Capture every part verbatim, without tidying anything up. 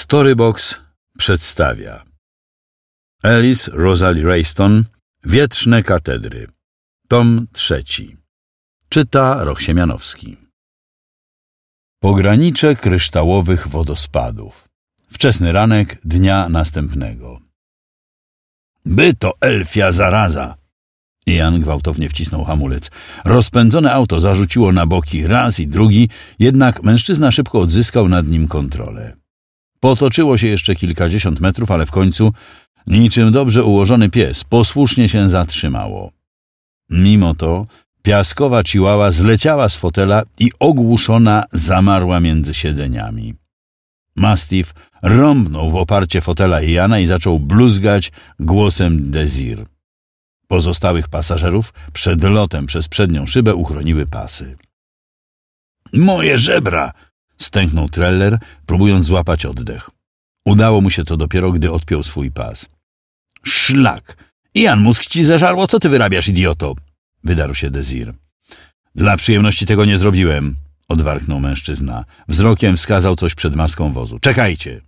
Storybox przedstawia Alice Rosalie Rayston, Wietrzne katedry, tom trzeci. Czyta Roch Siemianowski. Pogranicze kryształowych wodospadów. Wczesny ranek dnia następnego. By to elfia zaraza! Ian gwałtownie wcisnął hamulec. Rozpędzone auto zarzuciło na boki raz i drugi, jednak mężczyzna szybko odzyskał nad nim kontrolę. Potoczyło się jeszcze kilkadziesiąt metrów, ale w końcu, niczym dobrze ułożony pies, posłusznie się zatrzymało. Mimo to piaskowa chihuahua zleciała z fotela i ogłuszona zamarła między siedzeniami. Mastiff rąbnął w oparcie fotela Iana i zaczął bluzgać głosem Desir. Pozostałych pasażerów przed lotem przez przednią szybę uchroniły pasy. Moje żebra! Stęknął Treller, próbując złapać oddech. Udało mu się to dopiero, gdy odpiął swój pas. Szlak! Ian, mózg ci zeżarło, co ty wyrabiasz, idioto? Wydarł się Desir. Dla przyjemności tego nie zrobiłem, odwarknął mężczyzna. Wzrokiem wskazał coś przed maską wozu. Czekajcie!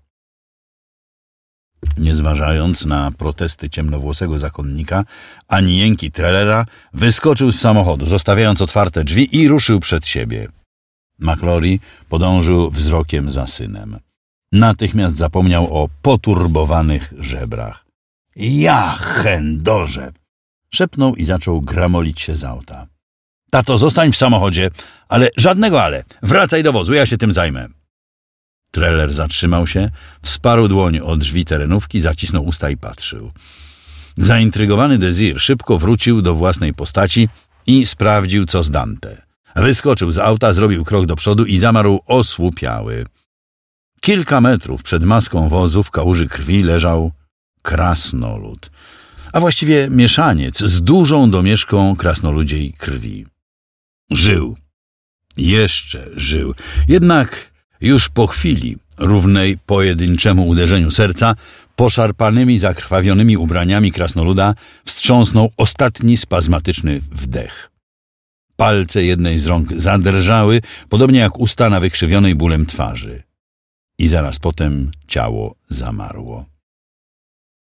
Nie zważając na protesty ciemnowłosego zakonnika, ani jęki Trellera, wyskoczył z samochodu, zostawiając otwarte drzwi i ruszył przed siebie. McClory podążył wzrokiem za synem. Natychmiast zapomniał o poturbowanych żebrach. Ja, chędorze! Szepnął i zaczął gramolić się z auta. Tato, zostań w samochodzie, ale żadnego ale. Wracaj do wozu, ja się tym zajmę. Treller zatrzymał się, wsparł dłoń o drzwi terenówki, zacisnął usta i patrzył. Zaintrygowany Desir szybko wrócił do własnej postaci i sprawdził, co z Dante. Wyskoczył z auta, zrobił krok do przodu i zamarł osłupiały. Kilka metrów przed maską wozu w kałuży krwi leżał krasnolud, a właściwie mieszaniec z dużą domieszką krasnoludziej krwi. Żył. Jeszcze żył. Jednak już po chwili, równej pojedynczemu uderzeniu serca, poszarpanymi, zakrwawionymi ubraniami krasnoluda wstrząsnął ostatni spazmatyczny wdech. Palce jednej z rąk zadrżały, podobnie jak usta na wykrzywionej bólem twarzy. I zaraz potem ciało zamarło.